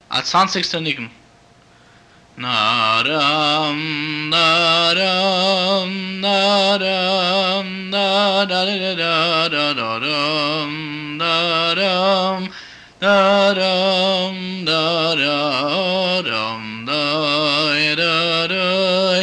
At sound 6 nikum. Naram naram naram naram naram naram naram naram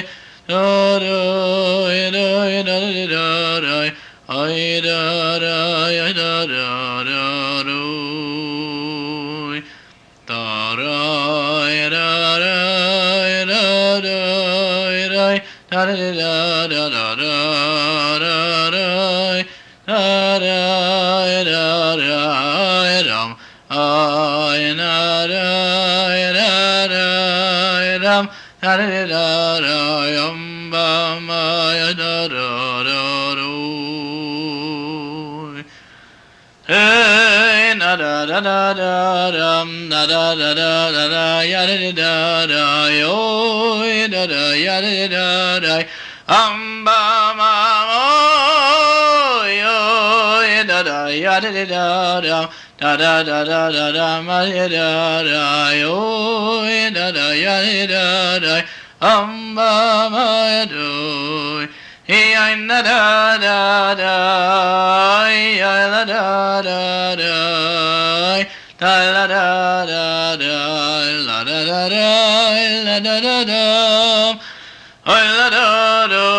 Hey, na da da da da dum, na da da da da da, ya da da da, yo, da da ya da da da, ba ma yo, da da ya da da da, da da da da da da, ma da da, yo, da da ya da da, ba ma do. Hey, na da da da, ya da da da da, da da da da da, la da da da, la da da da, la da da.